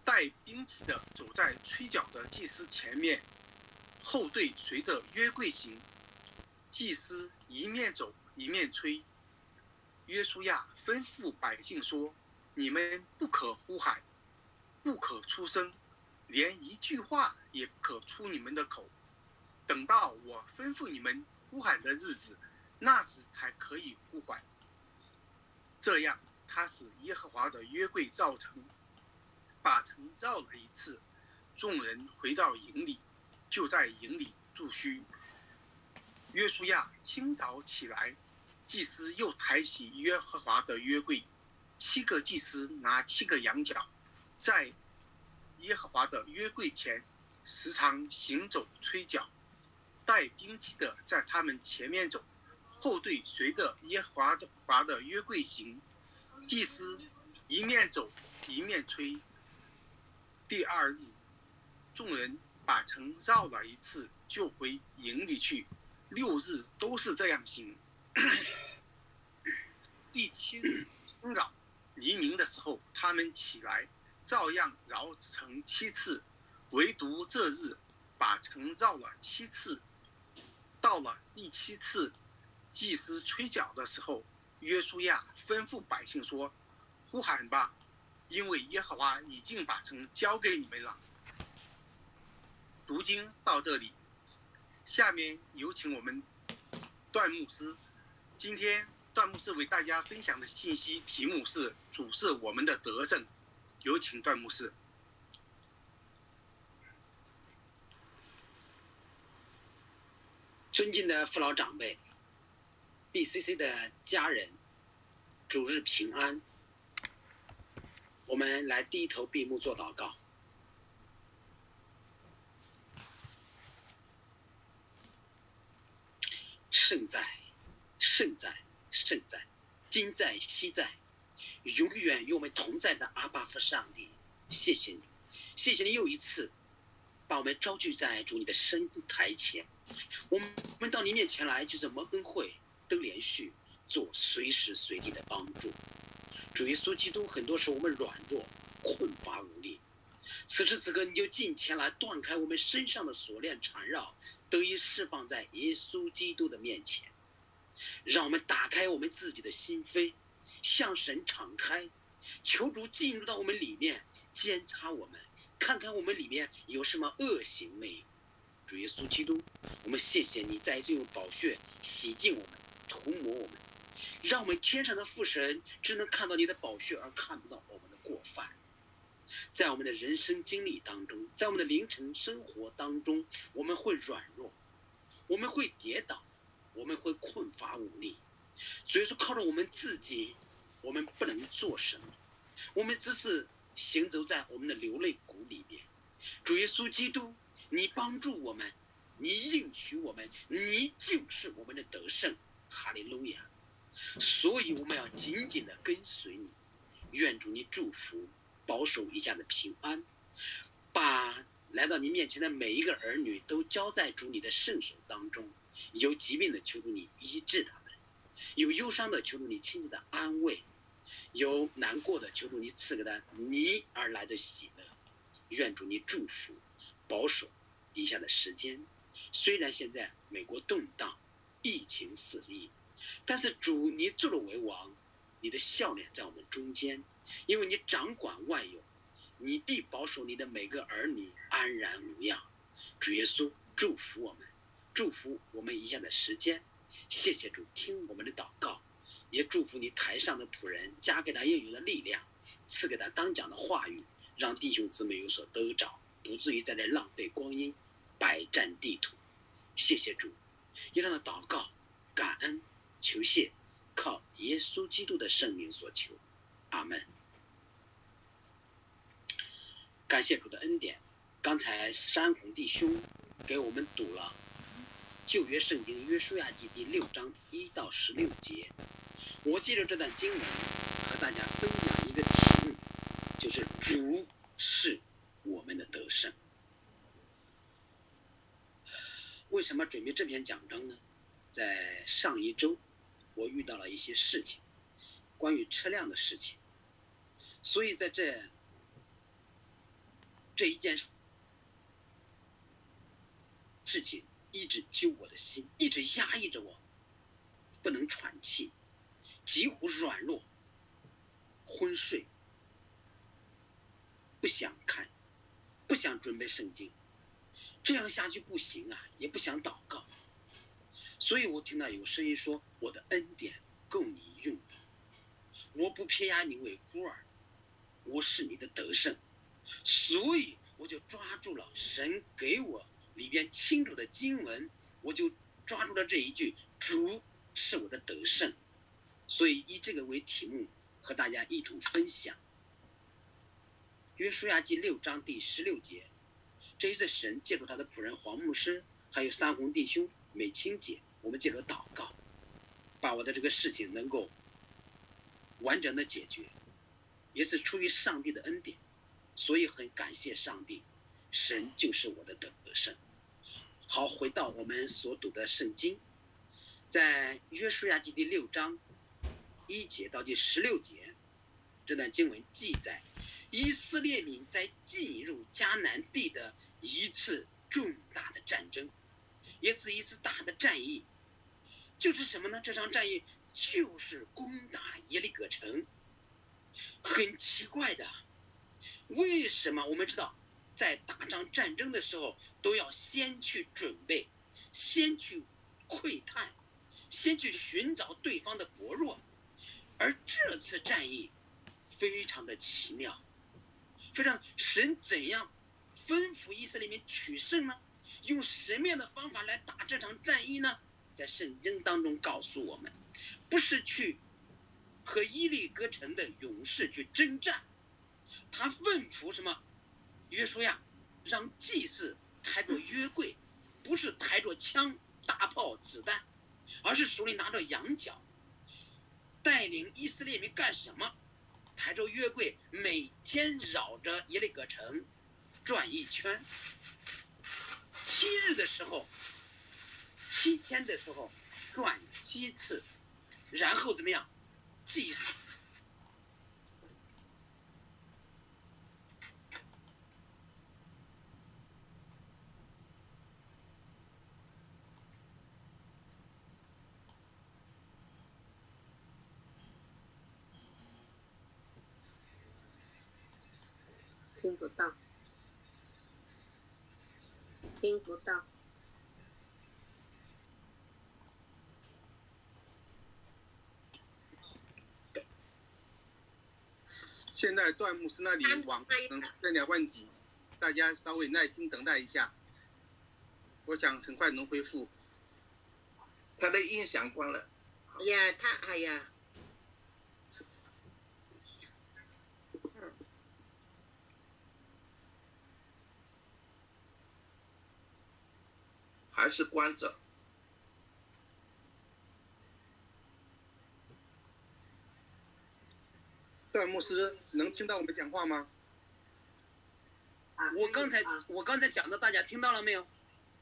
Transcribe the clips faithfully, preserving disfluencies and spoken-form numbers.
带兵器的走在吹角的祭司前面，后队随着约柜行。祭司一面走一面吹。约书亚吩咐百姓说：你们不可呼喊，不可出声，连一句话也不可出你们的口，等到我吩咐你们呼喊的日子，那时才可以呼唤。这样，他使耶和华的约柜造成，把城绕了一次。众人回到营里，就在营里住宿。约书亚清早起来，祭司又抬起耶和华的约柜，七个祭司拿七个羊角，在耶和华的约柜前时常行走吹角，带兵器的在他们前面走，后队随着耶和华的约柜行。祭司一面走一面吹。第二日，众人把城绕了一次，就回营里去。六日都是这样行。第七日清早黎明的时候，他们起来，照样绕城七次，唯独这日把城绕了七次。到了第七次祭司吹角的时候，约书亚吩咐百姓说：呼喊吧，因为耶和华已经把城交给你们了。读经到这里，下面有请我们段牧师。今天段牧师为大家分享的信息题目是主是我们的得胜。有请段牧师。 尊敬的父老长辈， B C C 的家人，主日平安。我们来低头闭目做祷告。圣在，圣在，圣在，今在昔在，永远与我们同在的阿爸父上帝，谢谢你，谢谢你又一次把我们招聚在主你的身台前。我们到你面前来，就是蒙恩惠，都连续做随时随地的帮助。主耶稣基督，很多时候我们软弱困乏无力，此时此刻你就近前来断开我们身上的锁链缠绕，得以释放在耶稣基督的面前。让我们打开我们自己的心扉，向神敞开，求主进入到我们里面，监察我们，看看我们里面有什么恶行没有。主耶稣基督，我们谢谢你再一次用宝血洗净我们，涂抹我们，让我们天上的父神只能看到你的宝血，而看不到我们的过犯。在我们的人生经历当中，在我们的灵程生活当中，我们会软弱，我们会跌倒，我们会困乏无力。所以说靠着我们自己，我们不能做什么，我们只是行走在我们的流泪谷里面。主耶稣基督，你帮助我们，你应许我们，你就是我们的得胜。哈利路亚！所以我们要紧紧的跟随你。愿主你祝福保守一家的平安，把来到你面前的每一个儿女都交在主你的圣手当中。有疾病的，求主你医治他们；有忧伤的，求主你亲自的安慰；有难过的，求主你赐给他你而来的喜乐。愿主你祝福保守以下的时间。虽然现在美国动荡，疫情肆意，但是主你做了为王，你的笑脸在我们中间，因为你掌管万有，你必保守你的每个儿女安然无恙。主耶稣祝福我们，祝福我们以下的时间。谢谢主听我们的祷告，也祝福你台上的仆人，加给他应有的力量，赐给他当讲的话语，让弟兄姊妹有所得着，不至于在这浪费光阴，百占地土。谢谢主，也让他祷告感恩求谢，靠耶稣基督的圣名所求，阿们。感谢主的恩典。刚才山洪弟兄给我们读了旧约圣经约书亚记第六章一到十六节。我借着这段经文和大家分享一个题目，就是主是我们的得胜。为什么准备这篇讲章呢？在上一周我遇到了一些事情，关于车辆的事情，所以在这这一件事情一直揪我的心，一直压抑着我，不能喘气，几乎软弱、昏睡，不想看，不想准备圣经，这样下去不行啊，也不想祷告。所以我听到有声音说：“我的恩典够你用，我不撇下你为孤儿，我是你的得胜。”所以我就抓住了神给我里边清楚的经文，我就抓住了这一句：“主是我的得胜。”所以以这个为题目，和大家一同分享。约书亚记六章第十六节，这一次神借助他的仆人黄牧师，还有三红弟兄、美清姐，我们借着祷告，把我的这个事情能够完整的解决，也是出于上帝的恩典，所以很感谢上帝，神就是我的得胜。好，回到我们所读的圣经，在约书亚记第六章一节到第十六节，这段经文记载以色列民在进入迦南地的一次重大的战争，也是一次大的战役。就是什么呢？这场战役就是攻打耶利哥城。很奇怪的，为什么我们知道在打仗战争的时候都要先去准备，先去窥探，先去寻找对方的薄弱，而这次战役非常的奇妙，非常神怎样吩咐以色列民取胜呢？用什么样的方法来打这场战役呢？在圣经当中告诉我们，不是去和耶利哥城的勇士去征战，他吩咐什么？约书亚让祭司抬着约柜，不是抬着枪、大炮、子弹，而是手里拿着羊角，带领以色列民干什么？抬着约柜，每天绕着耶利哥城转一圈。七日的时候，七天的时候转七次，然后怎么样？祭司听不到，听不到。 现在段牧师那里网可能出现点问题，大家稍微耐心等待一下，我想很快能恢复。 他的音响关了。 哎呀，他哎呀， 还是关着。 段牧师能听到我们讲话吗？ 我刚才我刚才讲的，大家听到了没有？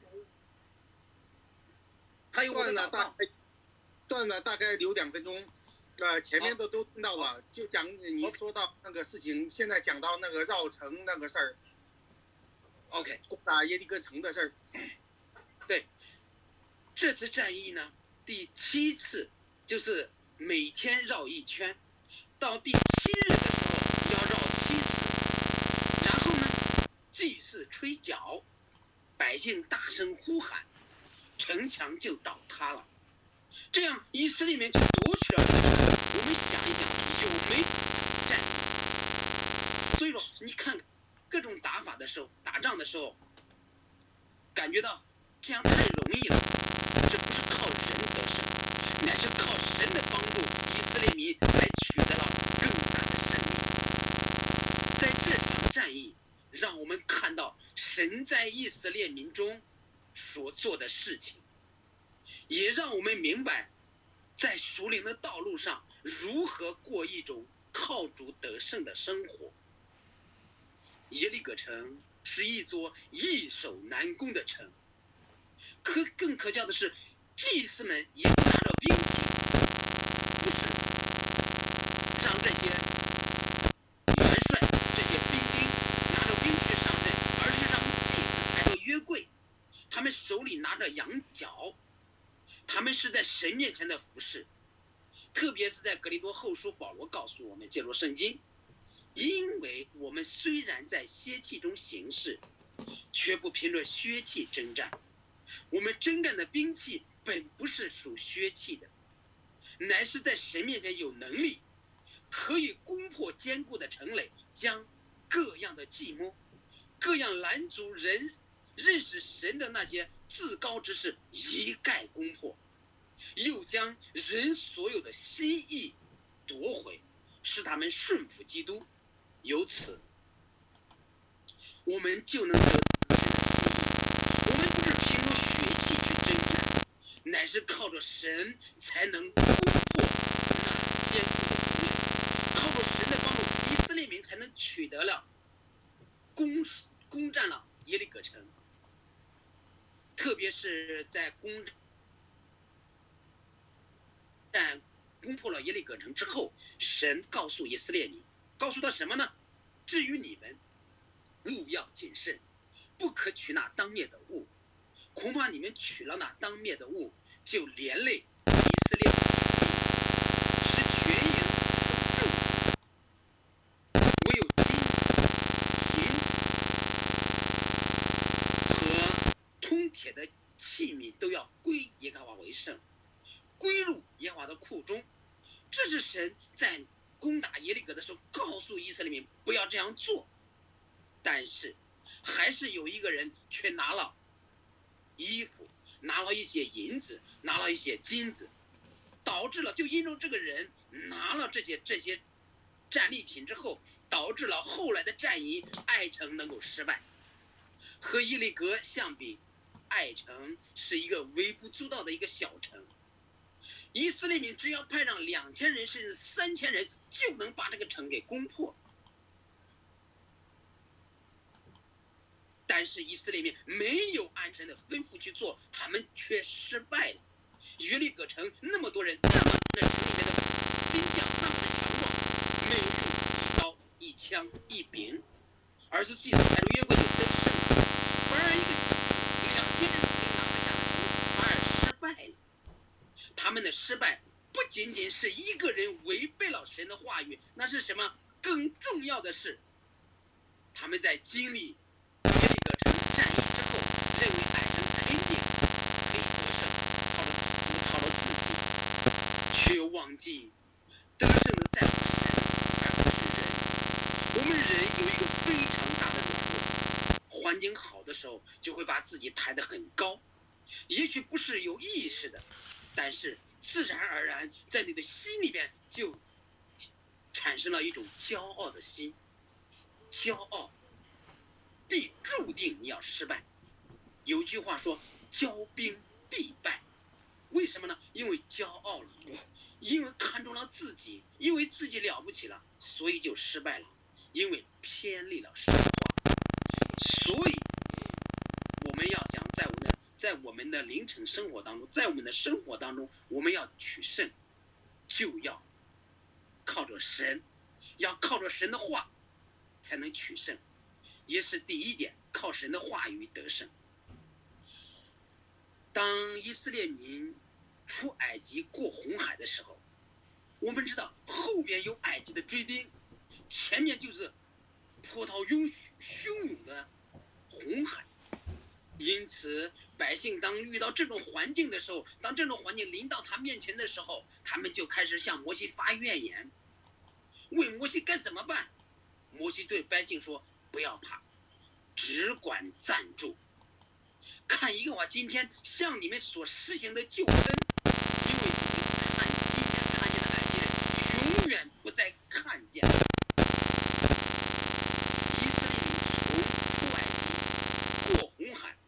还有我的祷告。 断了大概有两分钟，呃，前面的都听到了，就讲你说到那个事情，现在讲到那个绕城那个事儿 ，OK， 攻打耶利哥城的事儿。 对，这次战役呢，第七次就是每天绕一圈，到第七日的时候要绕七次，然后呢，祭祀吹角，百姓大声呼喊，城墙就倒塌了。这样以色列民就夺取了这个城。我们想一想，有没有战争？所以说，你看各种打法的时候，打仗的时候，感觉到这样太容易了。这不是靠人得胜，乃是靠神的帮助，以色列民才取得了更大的胜利。在这场战役，让我们看到神在以色列民中所做的事情，也让我们明白，在属灵的道路上如何过一种靠主得胜的生活。耶利哥城是一座易守难攻的城，可更可笑的是，祭司们也拿着兵器，不是让这些元帅、这些兵丁拿着兵去上阵， 着羊角，他们是在神面前的服侍。特别是在格林多后书，保罗告诉我们，借助圣经，因为我们虽然在血气中行事，却不凭着血气征战。我们征战的兵器本不是属血气的，乃是在神面前有能力，可以攻破坚固的城垒，将各样的计谋、各样拦阻人认识神的那些自高之事一概攻破，又将人所有的心意夺回，使他们顺服基督。由此，我们就能得我们不是凭着血气去征战，乃是靠着神才能攻破那坚固的城垒，靠着神的帮助，以色列民才能取得了攻攻占了耶利哥城。特别是在攻占攻破了耶利哥城之后，神告诉以色列民，告诉他什么呢？至于你们，务要谨慎，不可取那当灭的物，恐怕你们取了那当灭的物，就连累以色列民，使全营受咒。唯有金银和通铁的器皿都要归耶和华为圣，归入耶和华的库中。这是神在攻打耶利哥的时候告诉以色列民不要这样做，但是还是有一个人却拿了衣服，拿了一些银子，拿了一些金子，导致了就因为这个人拿了这些这些战利品之后，导致了后来的战役艾城能够失败。和耶利哥相比，艾城是一个微不足道的一个小城，以色列民只要派上两千人甚至三千人，就能把这个城给攻破。但是以色列民没有按神的吩咐去做，他们却失败了。耶利哥城那么多人，那么这城里面的兵将那么的强壮，没有用一刀一枪一柄，而是祭司抬着约柜就得胜，反而一个两千人可以拿得下的城，反而失败了。他们的失败不仅仅是一个人违背了神的话语，那是什么？更重要的是，他们在经历耶利哥城战役之后，认为艾城肯定可以得胜，靠着靠着自己，却忘记得胜的在乎神，而不是人。我们人有一个非常大的软弱，环境好的时候就会把自己抬得很高，也许不是有意识的，但是自然而然在你的心里边就产生了一种骄傲的心，骄傲必注定你要失败。有句话说，骄兵必败。为什么呢？因为骄傲了，因为看中了自己，因为自己了不起了，所以就失败了，因为偏离了神的话。所以我们要想在我们的在我们的灵程生活当中，在我们的生活当中，我们要取胜，就要靠着神，要靠着神的话才能取胜，也是第一点，靠神的话语得胜。当以色列民出埃及过红海的时候，我们知道后边有埃及的追兵，前面就是波涛汹汹涌的红海。因此百姓当遇到这种环境的时候，当这种环境临到他面前的时候，他们就开始向摩西发怨言，问摩西该怎么办。摩西对百姓说，不要怕，只管站住，看耶和华今天向你们所施行的救恩，因为你们看今天看见的埃及人，永远不再看见了。以色列民从出埃及过红海，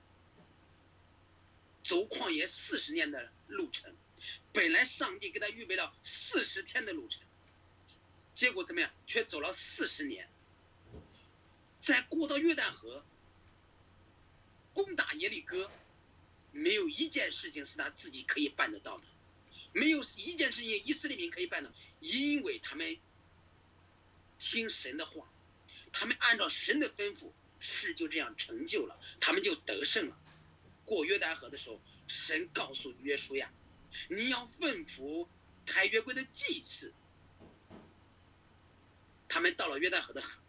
走旷野四十年的路程，本来上帝给他预备了四十天的路程，结果怎么样？却走了四十年。在过到约旦河，攻打耶利哥，没有一件事情是他自己可以办得到的，没有一件事情以色列民可以办的，因为他们听神的话，他们按照神的吩咐，事就这样成就了，他们就得胜了。 过约旦河的时候，神告诉约书亚，你要吩咐抬约柜的祭司。他们到了约旦河的河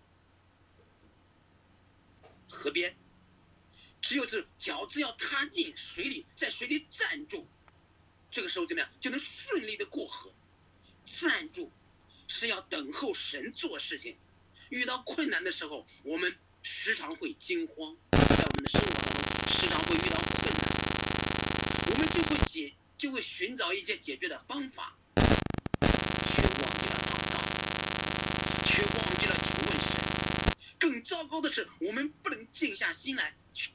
河边，只有这脚只要踏进水里，在水里站住，这个时候怎么样就能顺利的过河。站住是要等候神做事情。遇到困难的时候，我们时常会惊慌，在我们的生活当中时常会遇到困难，我们就会解就会寻找一些解决的方法，却忘记了祷告，却忘记了求问神。更糟糕的是，我们不能静下心来去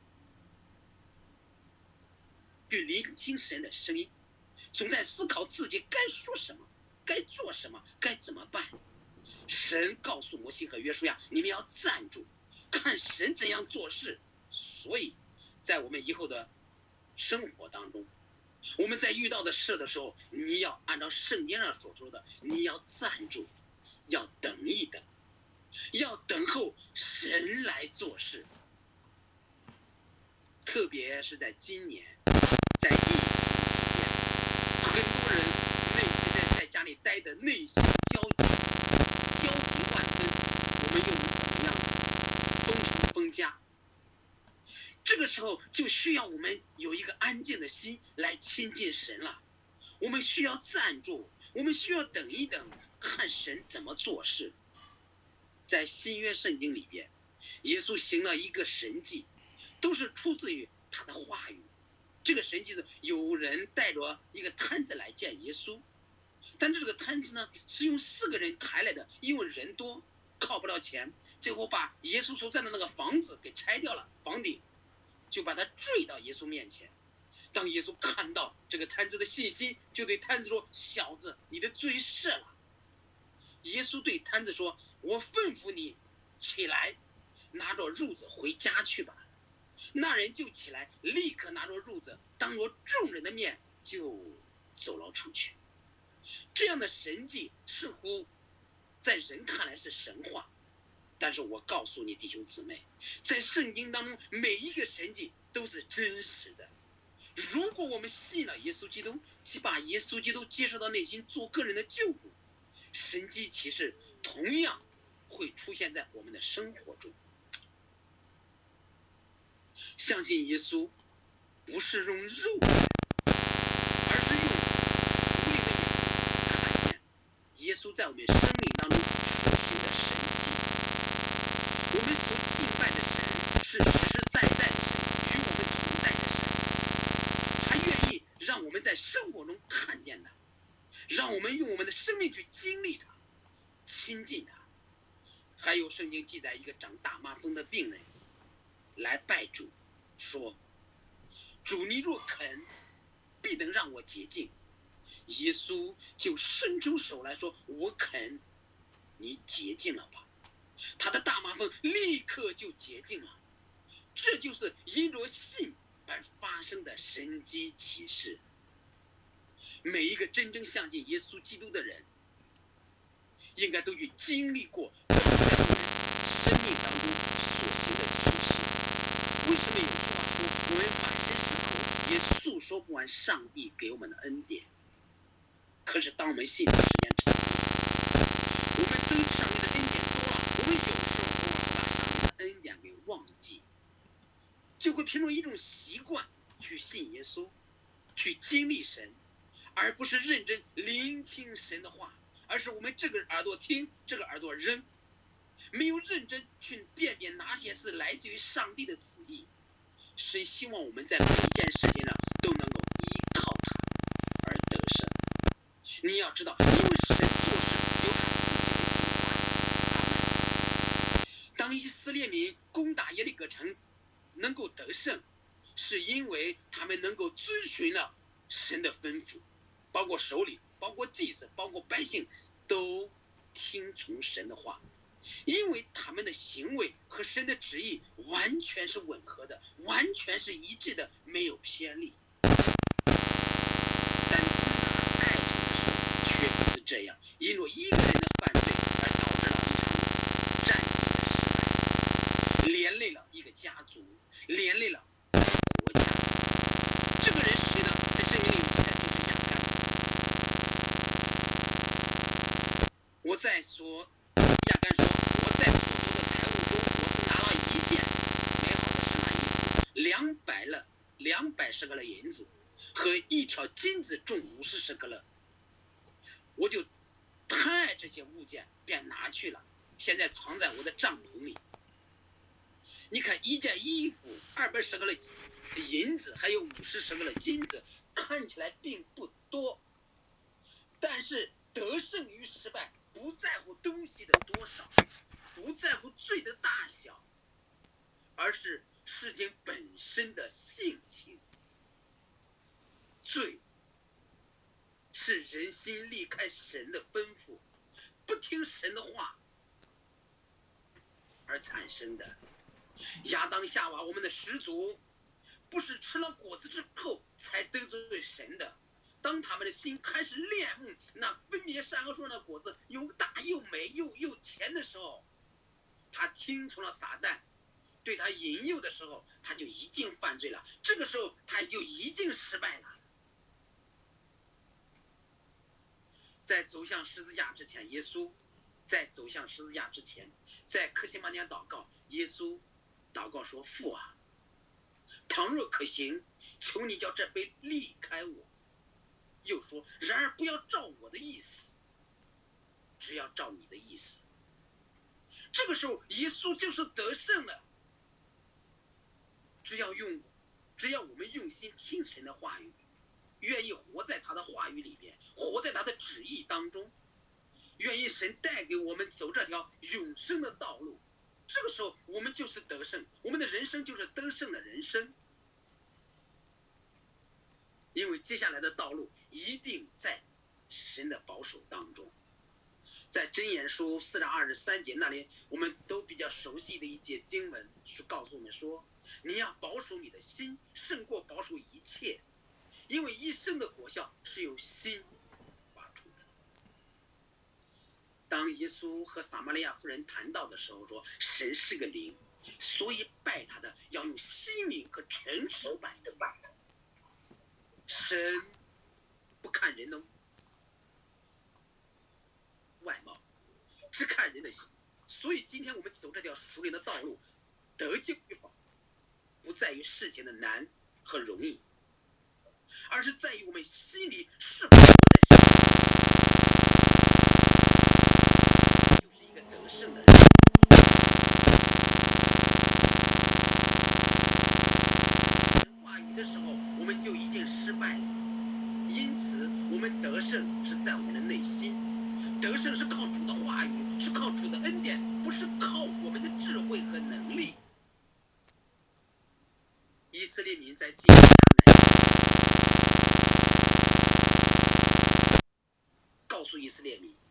去聆听神的声音，总在思考自己该说什么，该做什么，该怎么办。神告诉摩西和约书亚，你们要站住，看神怎样做事。所以在我们以后的生活当中，我们在遇到的事的时候，你要按照圣经上所说的，你要站住，要等一等，要等候神来做事。特别是在今年，在疫情期间，很多人内心在在家里待的内心焦急，焦急万分，我们又能怎么样？封城封家。这个时候就需要我们有一个安静的心来亲近神了。我们需要站住，我们需要等一等，看神怎么做事。在新约圣经里边，耶稣行了一个神迹，都是出自于他的话语。这个神迹是有人带着一个摊子来见耶稣，但是这个摊子呢是用四个人抬来的，因为人多靠不了钱，最后把耶稣所在的那个房子给拆掉了，房顶就把他坠到耶稣面前。当耶稣看到这个摊子的信心，就对摊子说，小子，你的罪赦了。耶稣对摊子说，我吩咐你起来，拿着褥子回家去吧。那人就起来，立刻拿着褥子，当着众人的面就走了出去。这样的神迹似乎在人看来是神话，但是我告诉你弟兄姊妹，在圣经当中每一个神迹都是真实的。如果我们信了耶稣基督，即把耶稣基督接受到内心做个人的救主，神迹奇事同样会出现在我们的生活中。相信耶稣不是用肉眼，而是用属灵的眼看见耶稣在我们生命当中所行的神迹。我们所敬拜的神是实实在在的神，与我们同在的神。他愿意让我们在生活中看见他，让我们用我们的生命去经历他，亲近他。还有圣经记载一个长大麻风的病人来拜主，说，主你若肯，必能让我洁净。耶稣就伸出手来说，我肯，你洁净了吧。他的大麻风立刻就洁净了。这就是因着信而发生的神迹奇事。每一个真正相信耶稣基督的人，应该都去经历过在我们生命当中所行的奇事。为什么有句话说，我们满身是口，也诉说不完上帝给我们的恩典？可是当我们信的时间长，我们对上帝的恩典多了，我们有时候会把上帝的恩典给忘记，就会凭着一种习惯去信耶稣，去经历神，而不是认真聆听神的话，而是我们这个耳朵听，这个耳朵扔，没有认真去辨别哪些是来自于上帝的旨意。神希望我们在每一件事情上都能够依靠他而得胜。你要知道，因为神做事有他自己的计划。当以色列民攻打耶利哥城能够得胜，是因为他们能够遵循了神的吩咐，包括首领，包括祭司，包括百姓，都听从神的话，因为他们的行为和神的旨意完全是吻合的，完全是一致的，没有偏离。但爱情的时候却不是这样，因为一个人的犯罪而导致了一场战争的失败，连累了一个家族，连累了一个国家。 这个人是谁呢？在圣经里有记载，就是亚干。我在说亚干说，我在所得的财物中，我拿了一件美好的什么意思？两百了，两百舍克勒银子和一条金子重五十舍克勒，我就贪爱这些物件，便拿去了，现在藏在我的帐篷里。你看，一件衣服二百舍克勒银子，还有五十舍克勒金子，看起来并不多，但是得胜于失败，不在乎东西的多少，不在乎罪的大小，而是事情本身的性情。罪是人心离开神的吩咐，不听神的话而产生的。亚当夏娃，我们的始祖，不是吃了果子之后才得罪神的。当他们的心开始恋慕那分别善恶树上的果子，又大又美又又甜的时候，他听从了撒旦对他引诱的时候，他就已经犯罪了。这个时候他就已经失败了。在走向十字架之前，耶稣在走向十字架之前，在客西马尼祷告，耶稣祷告说：“父啊，倘若可行，求你叫这杯离开我。”又说：“然而不要照我的意思，只要照你的意思。”这个时候，耶稣就是得胜了。只要用，只要我们用心听神的话语，愿意活在他的话语里边，活在他的旨意当中，愿意神带给我们走这条永生的道路。这个时候，我们就是得胜，我们的人生就是得胜的人生。因为接下来的道路一定在神的保守当中。在箴言书四章二十三节那里，我们都比较熟悉的一节经文是告诉我们说：你要保守你的心，胜过保守一切，因为一生的果效是由心发出的。当耶稣和撒玛利亚妇人谈到的时候说，神是个灵，所以拜他的要用心灵和诚实拜的拜他。神不看人的外貌，只看人的心。所以今天我们走这条属灵的道路，得救与否，不在于事情的难和容易，而是在于我们心里是否活在神，就是一个得胜的人。话语的时候，我们就已经失败了。因此，我们得胜是在我们的内心，得胜是靠主的话语，是靠主的恩典，不是靠我们的智慧和能力。以色列民在进入迦南，告诉以色列民，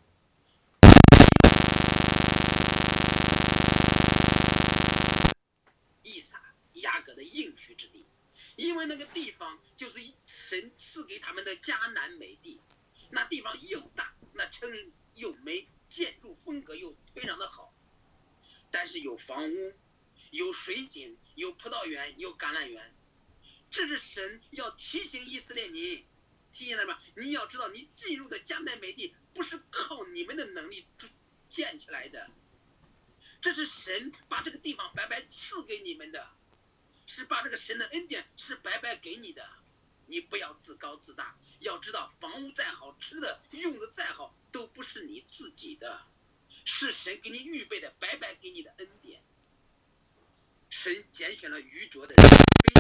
以撒、雅各的应许之地，因为那个地方就是神赐给他们的迦南美地，那地方又大，那城又美，建筑风格又非常的好，但是有房屋，有水井，有葡萄园，有橄榄园。这是神要提醒以色列民，提醒他们，你要知道，你进入的迦南美地不是靠你们的能力建起来的，这是神把这个地方白白赐给你们的，是把这个神的恩典是白白给你的。你不要自高自大，要知道房屋再好，吃的用的再好，都不是你自己的，是神给你预备的，白白给你的恩典。神拣选了愚拙的人，卑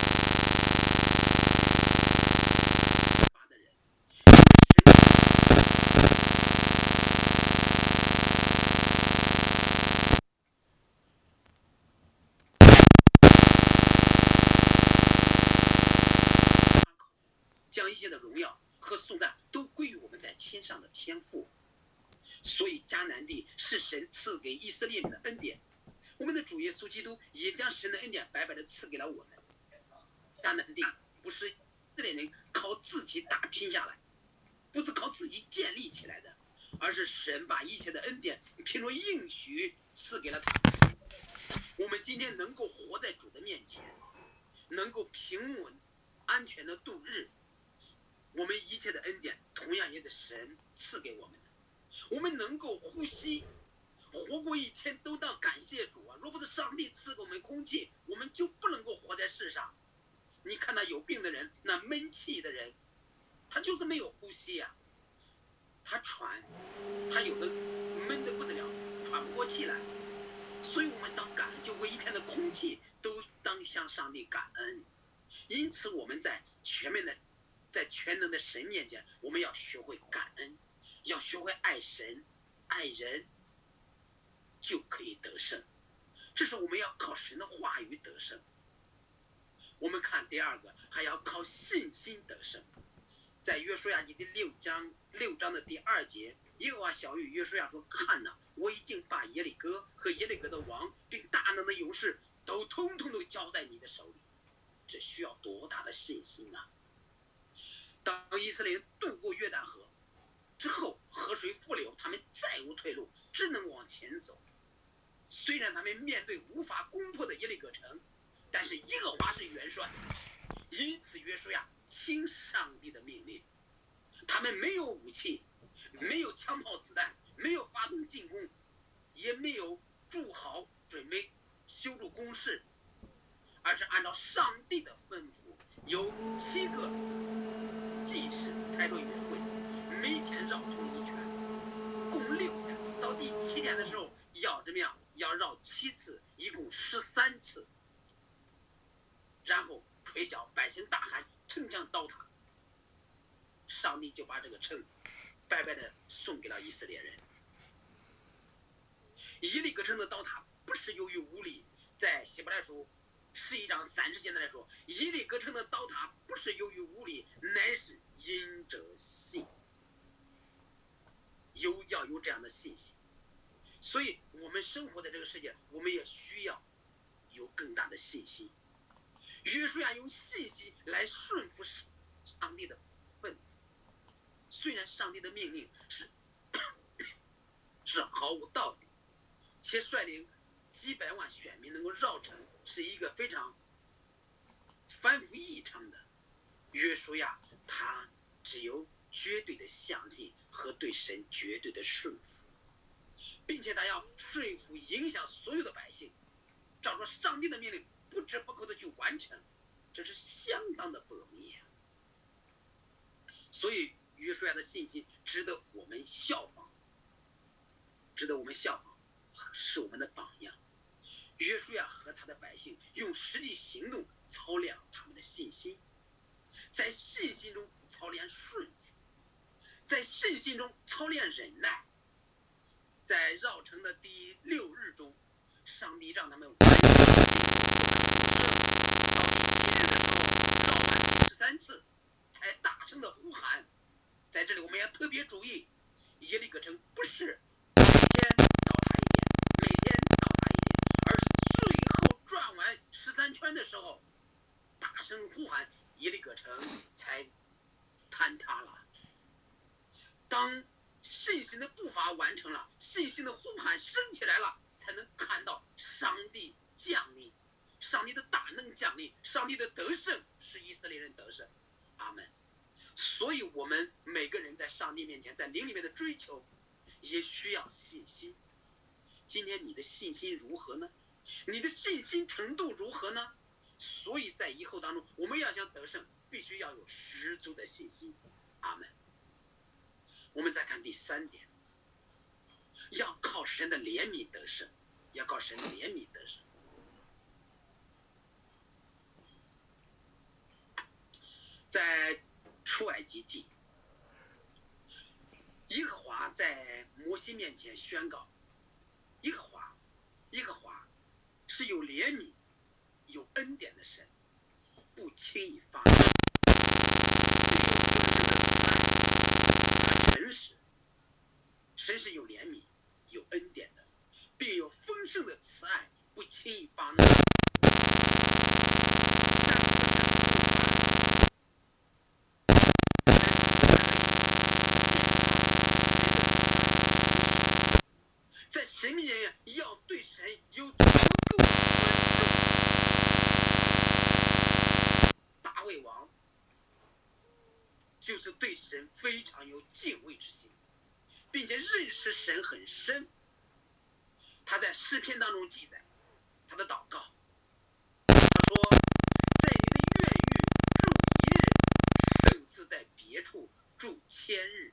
乏的人，因为神将一切的荣耀和颂赞都归于我们在天上的天父。所以迦南地是神赐给以色列人的恩典，我们的主耶稣基督也将神的恩典白白的赐给了我们。迦南地不是以色列人靠自己打拼下来，不是靠自己建立起来的，而是神把一切的恩典凭着应许赐给了他。我们今天能够活在主的面前，能够平稳安全的度日。我们一切的恩典同样也是神赐给我们的。我们能够呼吸活过一天都当感谢主啊！若不是上帝赐给我们空气，我们就不能够活在世上。你看那有病的人，那闷气的人，他就是没有呼吸呀、啊，他喘，他有的闷得不得了，喘不过气来。所以我们当感恩，就为一天的空气都当向上帝感恩。因此我们在全面的在全能的神面前，我们要学会感恩，要学会爱神爱人，就可以得胜。这是我们要靠神的话语得胜。我们看第二个，还要靠信心得胜。在约书亚记第六章六章的第二节，耶和华晓谕约书亚说：“看哪，我已经把耶利哥和耶利哥的王并大能的勇士都通通都交在你的手里。”这需要多大的信心啊！当以色列人渡过约旦河之后，河水复流，他们再无退路，只能往前走。虽然他们面对无法攻破的耶利哥城，但是耶和华是元帅，因此约书亚听上帝的命令。他们没有武器，没有枪炮子弹，没有发动进攻，也没有筑好准备修筑工事，而是按照上帝的吩咐，有七个祭司开着约会，每天绕城一圈，共六天。到第七天的时候，要怎么样？要绕七次，一共十三次。然后吹角，百姓大喊：“城墙倒塌！”上帝就把这个城白白的送给了以色列人。耶利哥城的倒塌不是由于无力，在希伯来书十一章三十节来说，耶利哥城的倒塌不是由于无力，乃是因着信。有要有这样的信心，所以我们生活在这个世界，我们也需要有更大的信心。约书亚用信心来顺服上帝的吩咐，虽然上帝的命令是是毫无道理，且率领几百万选民能够绕城，是一个非常反复异常的。约书亚他只有绝对的相信和对神绝对的顺服，并且他要说服影响所有的百姓，照着上帝的命令不折不扣的去完成，这是相当的不容易啊。所以约书亚的信心值得我们效仿，值得我们效仿，是我们的榜样。约书亚和他的百姓用实际行动操练他们的信心，在信心中操练顺服，在信心中操练忍耐。在绕城的第六日中，上帝让他们完成到第七日的时候，绕完十三次，才大声的呼喊。在这里我们要特别注意，耶利哥城不是每天倒塌一点，每天倒塌一点，而是最后转完十三圈的时候，大声呼喊，耶利哥城才坍塌了。当信心的步伐完成了，信心的呼喊升起来了，才能看到上帝降临，上帝的大能降临，上帝的得胜是以色列人得胜。阿们。所以我们每个人在上帝面前，在灵里面的追求也需要信心。今天你的信心如何呢？你的信心程度如何呢？所以在以后当中，我们要想得胜，必须要有十足的信心。阿们。我们再看第三点，要靠神的怜悯得胜，要靠神的怜悯得胜。在出埃及记，耶和华在摩西面前宣告，耶和华，耶和华是有怜悯、有恩典的神，不轻易发怒，诚实。神是有怜悯、有恩典的，并有丰盛的慈爱，不轻易发怒。在神面前要对神有足够的尊重。大卫王非常有敬畏之心，并且认识神很深。他在诗篇当中记载他的祷告，他说：“在你的院宇住一日，胜似在别处住千日。”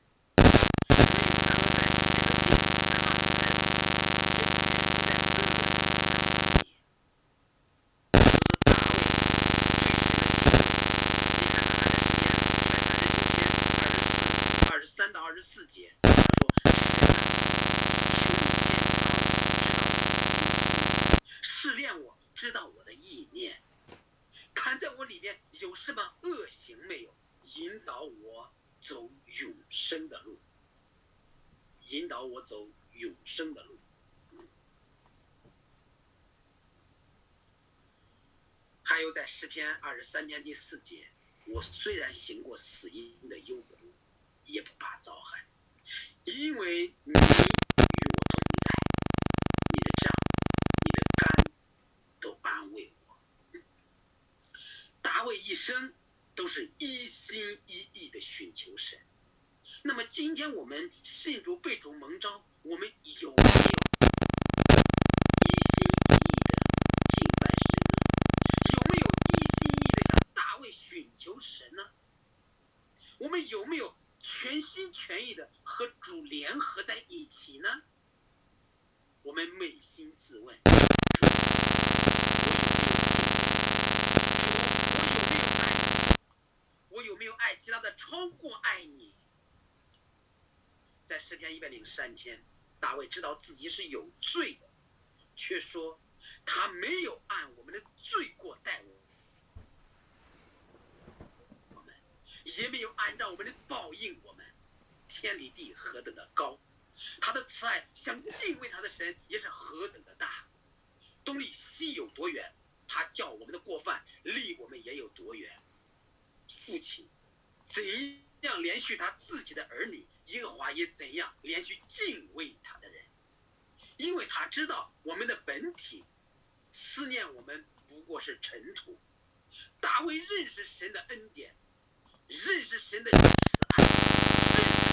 三到二十四节，他说：“试炼我，知道我的意念，看在我里面有什么恶行没有，引导我走永生的路，引导我走永生的路。”还有在诗篇二十三篇第四节，我虽然行过死荫的幽谷，也不怕遭害，因为你与我同在，你的杖、你的竿都安慰我。大卫一生都是一心一意的寻求神。那么今天我们信主被主蒙召，我们有没有一心一意的敬拜神呢？有没有一心一意的向大卫寻求神呢？我们有没有全心全意的和主联合在一起呢？我们扪心自问，主，我有没有爱？我有没有爱其他的超过爱你？在诗篇一百零三篇，大卫知道自己是有罪的，却说他没有按我们的罪过待我。也没有按照我们的报应我们，天离地何等的高，他的慈爱像敬畏他的神也是何等的大。东离西有多远，他叫我们的过犯离我们也有多远。父亲怎样连续他自己的儿女，耶和华也怎样连续敬畏他的人，因为他知道我们的本体，思念我们不过是尘土。大卫认识神的恩典，认识神的慈爱，认识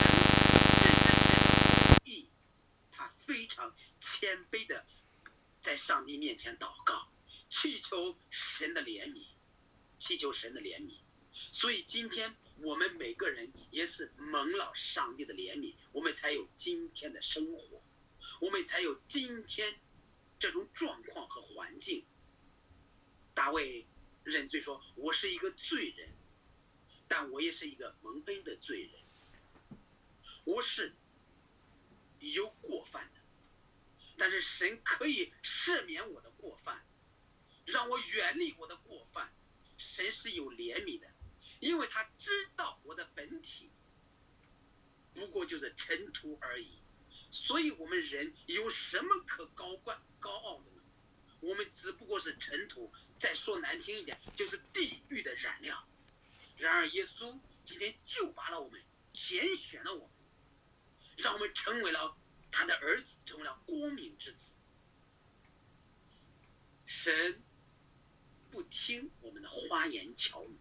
神的公义，他非常谦卑的在上帝面前祷告，祈求神的怜悯，祈求神的怜悯。所以今天我们每个人也是蒙了上帝的怜悯，我们才有今天的生活，我们才有今天这种状况和环境。大卫认罪说：“我是一个罪人，但我也是一个蒙恩的罪人，我是有过犯的，但是神可以赦免我的过犯，让我远离我的过犯。神是有怜悯的，因为他知道我的本体不过就是尘土而已。所以我们人有什么可高冠高傲的呢？我们只不过是尘土，再说难听一点，就是地狱的染料。然而耶稣今天救拔了我们，拣选了我们，让我们成为了他的儿子，成为了光明之子。神不听我们的花言巧语，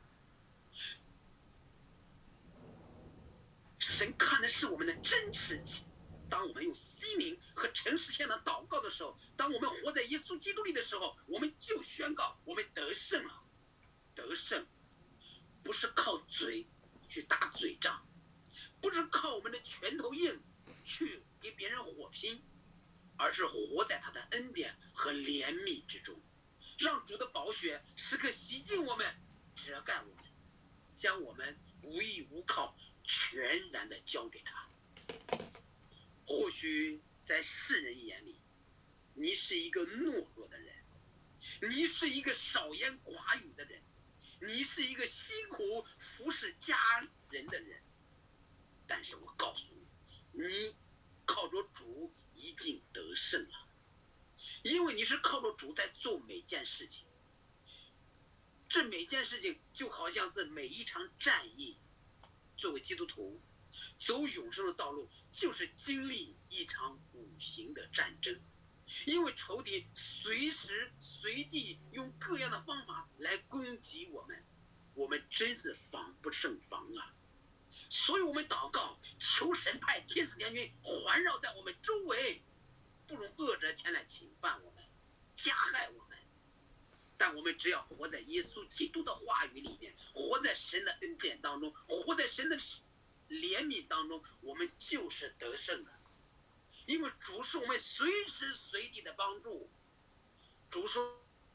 神看的是我们的真实情。当我们用心灵和诚实向他祷告的时候，当我们活在耶稣基督里的时候，我们就宣告我们得胜了。得胜不是靠嘴去打嘴仗，不是靠我们的拳头硬去给别人火拼，而是活在他的恩典和怜悯之中，让主的宝血时刻洗净我们，遮盖我们，将我们无依无靠全然的交给他。或许在世人眼里，你是一个懦弱的人，你是一个少言寡语的人，你是一个辛苦服侍家人的人，但是我告诉你，你靠着主已经得胜了，因为你是靠着主在做每件事情。这每件事情就好像是每一场战役，作为基督徒走永生的道路，就是经历一场无形的战争。因为仇敌随时随地用各样的方法来攻击我们，我们真是防不胜防啊！ 所以我们祷告，求神派天使天军环绕在我们周围，不容恶者前来侵犯我们，加害我们。但我们只要活在耶稣基督的话语里面，活在神的恩典当中，活在神的怜悯当中，我们就是得胜的。因为主是我们随时随地的帮助，主是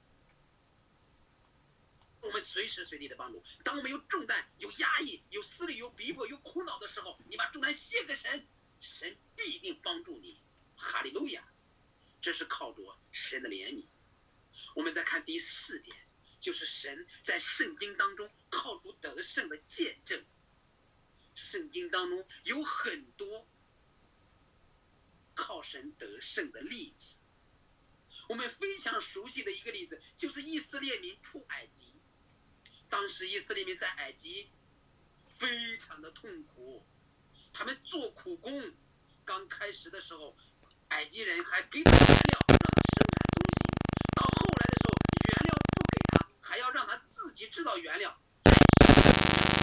我们随时随地的帮助。当我们有重担、有压抑、有思虑、有逼迫、有苦恼的时候，你把重担卸给神，神必定帮助你。哈利路亚！这是靠着神的怜悯。我们再看第四点，就是神在圣经当中靠主得胜的见证。圣经当中有很多靠神得胜的例子。我们非常熟悉的一个例子就是以色列民出埃及。当时以色列民在埃及非常的痛苦，他们做苦工，刚开始的时候埃及人还给他原料让他生产东西，到后来的时候原料不给他，还要让他自己制造原料再生产，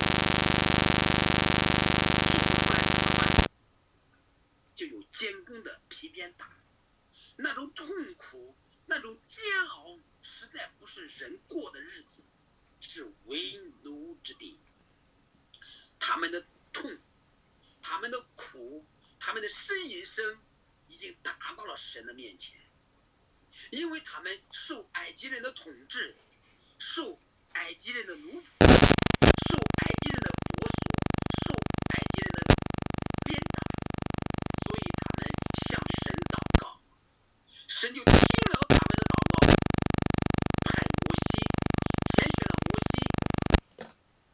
做不出来怎么办？就有监工的皮鞭打，那种痛苦，那种煎熬，实在不是人过的日子，是为奴之地。他们的痛，他们的苦，他们的呻吟声已经达到了神的面前，因为他们受埃及人的统治，受埃及人的奴仆，受埃及人的剥削，受埃及人的鞭打，所以他们向神祷告，神就听了他们的祷告，派摩西，拣选了摩西，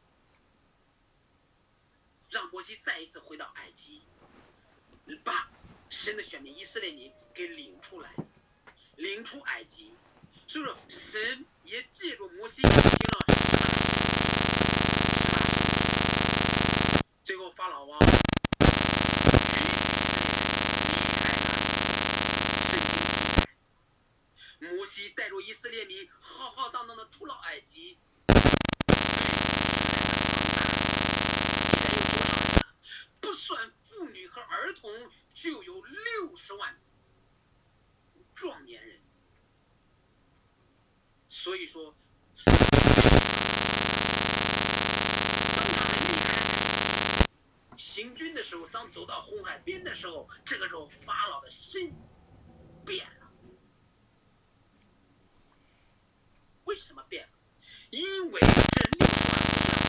让摩西再一次回到埃及，把神的选民以色列民给领出来，领出埃及。所以说神也借助摩西行了最后法老王摩西带着以色列民浩浩荡荡的出了埃及，不算妇女和儿童就有六十万壮年人。所以说当他们离开行军的时候，当走到红海边的时候，这个时候法老的心变了。为什么变了？因为这六十万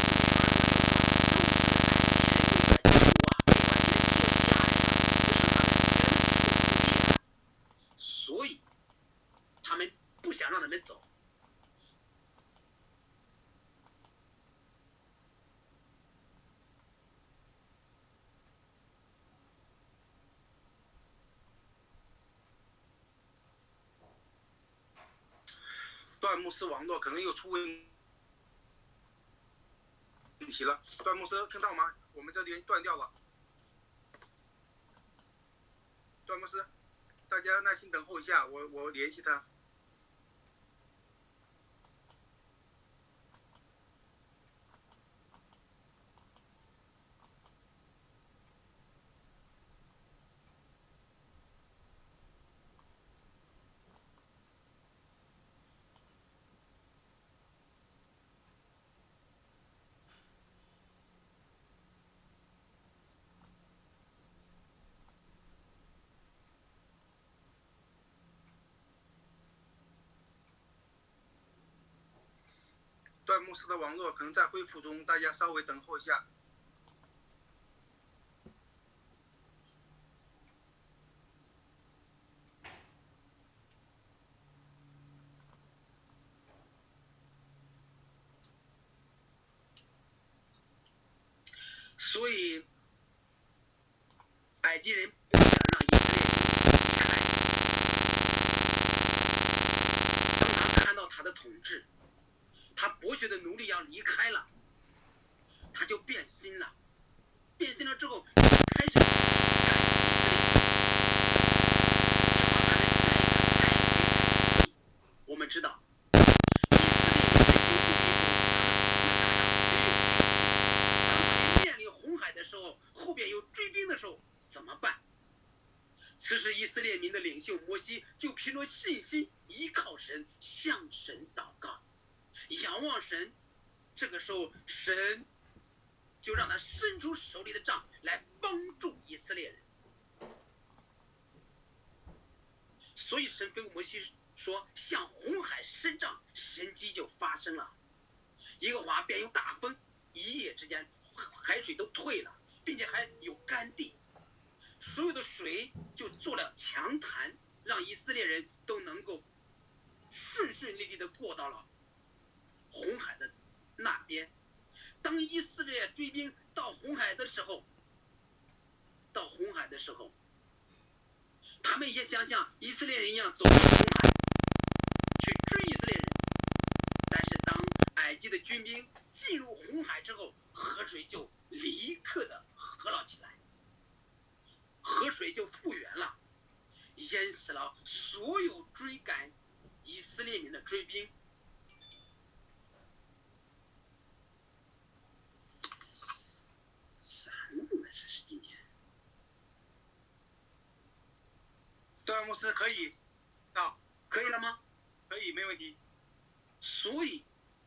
所以他们不想让他们走。 段牧师网络可能又出问题了，段牧师听到吗？我们这边断掉了。段牧师，大家耐心等候一下，我我联系他。段牧师的网络可能在恢复中，大家稍微等候一下。 所以埃及人不想让以色列人离开，当他看到他的统治，他剥削的奴隶要离开了，他就变心了。变心了之后，开始赶以色列。我们知道，以色列人在游牧民族，当他们面临红海的信心依靠神，向神祷告，仰望神。这个时候，神就让他伸出手里的杖来帮助以色列人。所以神吩咐摩西说：“向红海伸杖，神迹就发生了。耶和华便有大风，一夜之间海水都退了，并且还有干地，所有的水就做了强潭，让以色列人都能够顺顺利利的过到了红海的那边。当以色列追兵到红海的时候，到红海的时候，他们也想像以色列人一样走过红海去追以色列人。但是当埃及的军兵进入红海之后，河水就立刻的合了起来，河水就复原了，淹死了所有追赶以色列民的追兵。咋弄的？这是今天段牧师可以到， 可以了吗？ 可以，没问题。 所以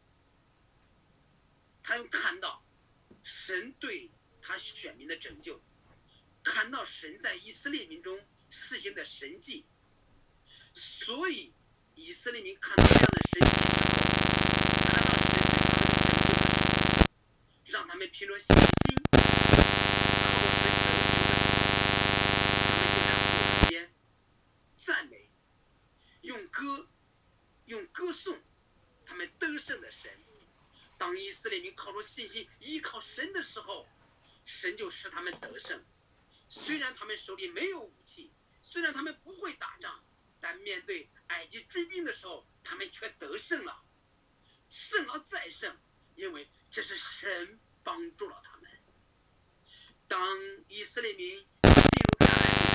他又看到神对他选民的拯救，看到神在以色列民中施行的神迹，所以以色列民看到这样的神迹之后，看到神对他们的拯救，让他们凭着信心靠着神得胜的时候，他们就在后边赞美，用歌用歌颂他们得胜的神。当以色列民靠着信心依靠神的时候，神就使他们得胜。虽然他们手里没有武器，虽然他们不会打仗，但面对埃及追兵的时候，他们却得胜了，胜了再胜，因为这是神帮助了他们。当以色列民进入迦南地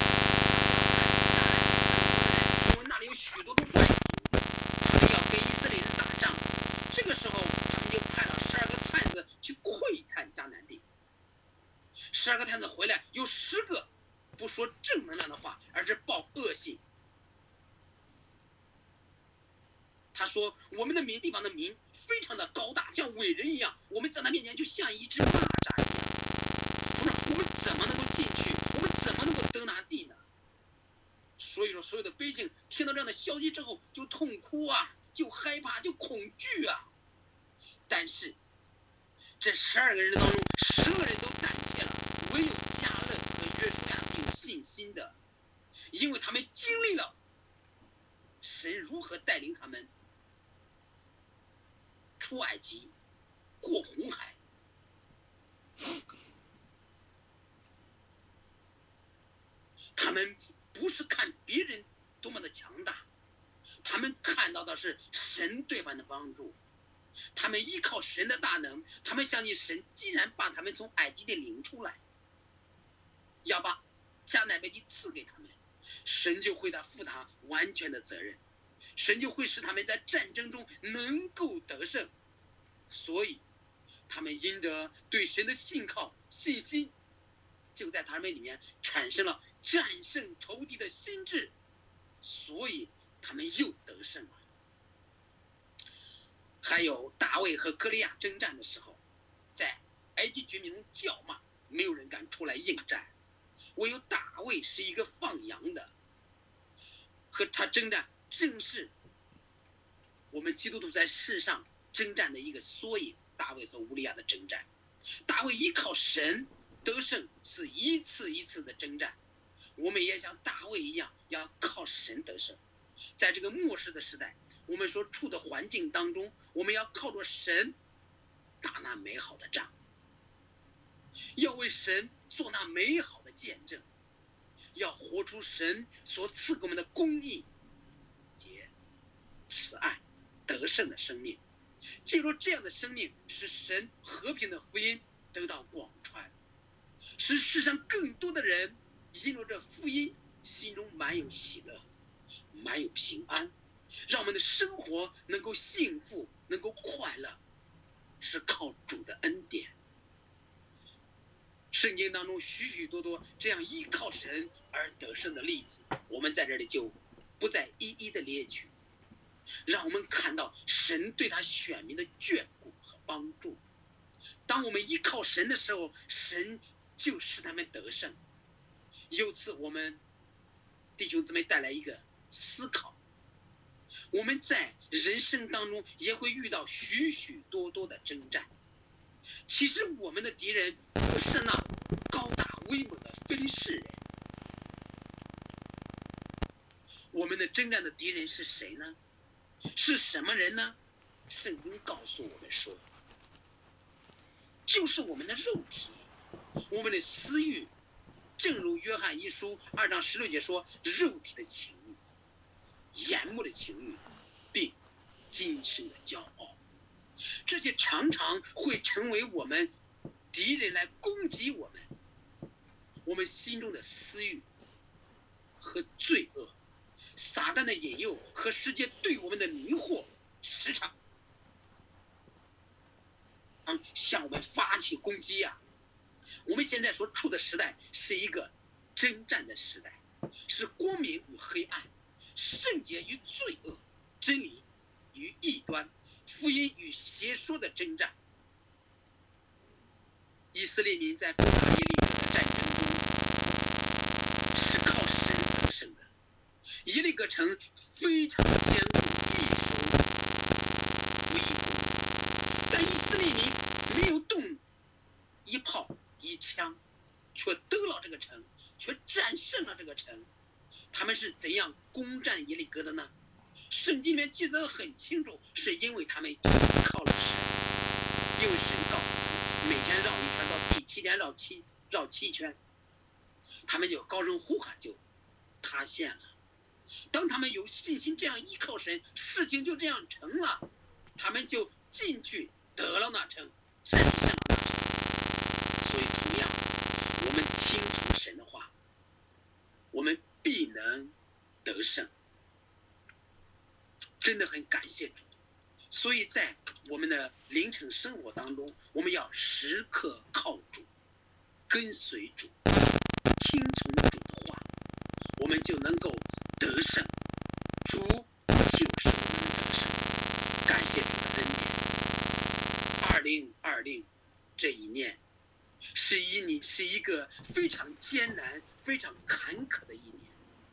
的时候，因为那里有许多的外族，他们要跟以色列人打仗。这个时候，他们就派了十二个探子去窥探迦南地。十二个探子回来，有十个不说正能量的话，而是报恶信。他说：“我们的民地方的民非常的高大，像伟人一样，我们在他面前就像一只蚂蚱一样。他说我们怎么能够进去？我们怎么能够得拿地呢？”所以说，所有的百姓听到这样的消息之后，就痛哭啊，就害怕，就恐惧啊。但是这十二个人当中，十个人都胆怯了，唯有迦勒和约书亚是有信心的，因为他们经历了神如何带领他们出埃及，过红海。他们不是看别人多么的强大，他们看到的是神对他们的帮助。他们依靠神的大能，他们相信神既然把他们从埃及地领出来，要把迦南美地赐给他们，神就会他负他完全的责任，神就会使他们在战争中能够得胜。所以他们因着对神的信靠信心，就在他们里面产生了战胜仇敌的心智，所以他们又得胜了。还有大卫和歌利亚征战的时候，在埃及军民中叫骂，没有人敢出来应战，唯有大卫是一个放羊的，和他征战正是我们基督徒在世上征战的一个缩影。大卫和乌利亚的征战，大卫依靠神得胜，是一次一次的征战。我们也像大卫一样，要靠神得胜。在这个末世的时代，我们所处的环境当中，我们要靠着神打那美好的仗，要为神做那美好的见证，要活出神所赐给我们的公义、节、慈爱、得胜的生命。借助这样的生命，使神和平的福音得到广传，使世上更多的人因着这福音，心中满有喜乐，满有平安，让我们的生活能够幸福，能够快乐，是靠主的恩典。圣经当中许许多多这样依靠神而得胜的例子，我们在这里就不再一一的列举，让我们看到神对他选民的眷顾和帮助。当我们依靠神的时候，神就使他们得胜。由此，我们弟兄姊妹带来一个思考：我们在人生当中也会遇到许许多多的征战。其实我们的敌人不是那高大威猛的非利士人，我们的征战的敌人是谁呢？是什么人呢？圣经告诉我们说，就是我们的肉体，我们的私欲。正如约翰一书二章十六节说，肉体的情欲、眼目的情欲，并今生的骄傲，这些常常会成为我们敌人来攻击我们。我们心中的私欲和罪恶，撒旦的引诱和世界对我们的迷惑，时常向我们发起攻击呀、啊！我们现在所处的时代是一个征战的时代，是光明与黑暗、圣洁与罪恶、真理与异端、福音与邪说的征战。以色列民在攻打耶利哥的战争中是靠神得胜的，耶利哥城非常坚固，易守不易攻，但以色列民没有动一炮一枪，却得了这个城，却战胜了这个城。他们是怎样攻占耶利哥的呢？圣经里面记得很清楚，是因为他们依靠了神，因为神告诉他们每天绕一圈，到第七天绕七绕七圈，他们就高声呼喊，就塌陷了。当他们有信心这样依靠神，事情就这样成了，他们就进去得了那城，战胜了那城。所以同样，我们听从神的话，我们必能得胜。真的很感谢主。所以在我们的灵程生活当中，我们要时刻靠主，跟随主，听从主的话，我们就能够得胜。主就是我们的得胜。感谢主的恩典。二零二零这一年是一年是一个非常艰难、非常坎坷的一年。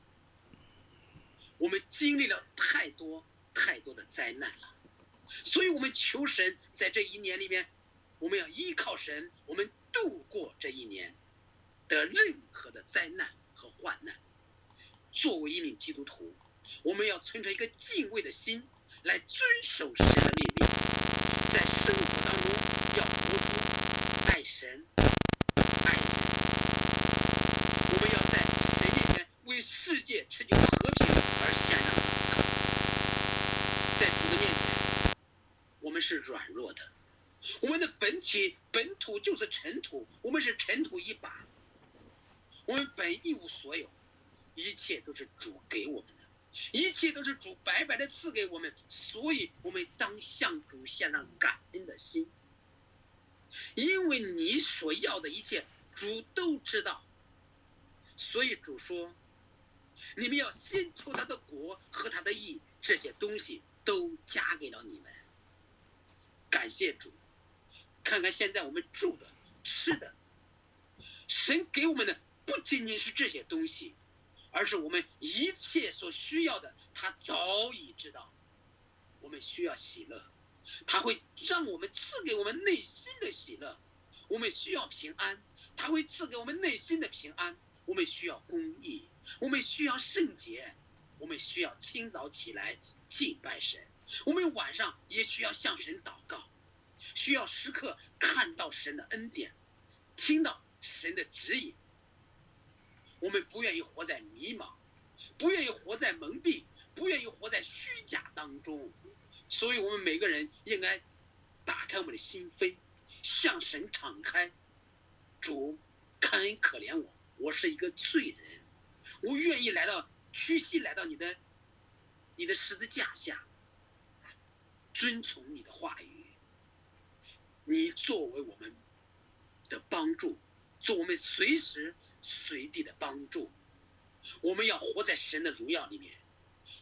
我们经历了太多太多的灾难了，所以我们求神在这一年里面，我们要依靠神，我们度过这一年的任何的灾难和患难。作为一名基督徒，我们要存着一个敬畏的心来遵守神的命令，在生活当中要活出爱神爱人。我们要在神面前为世界持久和平而献上祷告。在主的面前，我们是软弱的，我们的本体本土就是尘土，我们是尘土一把，我们本一无所有，一切都是主给我们的，一切都是主白白的赐给我们，所以我们当向主献上感恩的心，因为你所要的一切主都知道。所以主说，你们要先求他的国和他的义，这些东西都加给了你们。感谢主。看看现在我们住的吃的，神给我们的不仅仅是这些东西，而是我们一切所需要的，他早已知道。我们需要喜乐，他会让我们赐给我们内心的喜乐。我们需要平安，他会赐给我们内心的平安。我们需要公义，我们需要圣洁，我们需要清早起来敬拜神，我们晚上也需要向神祷告，需要时刻看到神的恩典，听到神的指引。我们不愿意活在迷茫，不愿意活在蒙蔽，不愿意活在虚假当中。所以我们每个人应该打开我们的心扉，向神敞开。主，看恩可怜我，我是一个罪人，我愿意来到屈膝来到你的你的十字架下，遵从你的话语。你作为我们的帮助，做我们随时随地的帮助。我们要活在神的荣耀里面，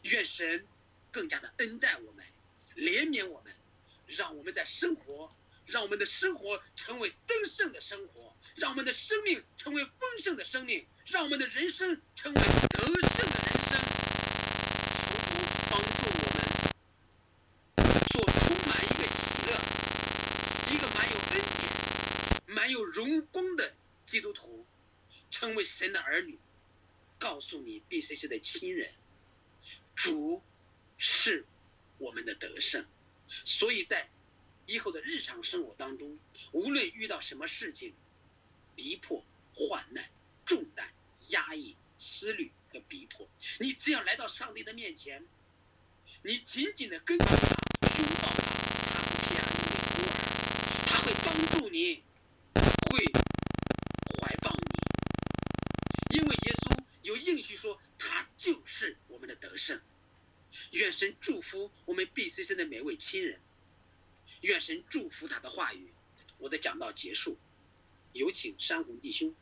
愿神更加的恩待我们，怜悯我们，让我们在生活，让我们的生活成为得胜的生活，让我们的生命成为丰盛的生命，让我们的人生成为得胜的人生。求主帮助我们做充满一个喜乐、一个满有恩典、满有荣光的基督徒，成为神的儿女。告诉你 B C C 的亲人，主是我们的得胜。所以在以后的日常生活当中，无论遇到什么事情，逼迫、患难、重担、压抑、思虑和逼迫，你只要来到上帝的面前，你紧紧的跟随他，拥抱他，他会撇下你的孤儿，他会帮助你，会怀抱你，因为耶稣有应许说，他就是我们的得胜。愿神祝福我们 B C C 的每位亲人，愿神祝福他的话语。我的讲道结束，有请山洪弟兄。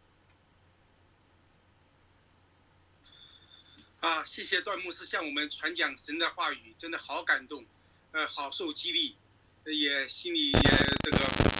啊，谢谢段牧师向我们传讲神的话语，真的好感动，呃，好受激励，呃也心里也这个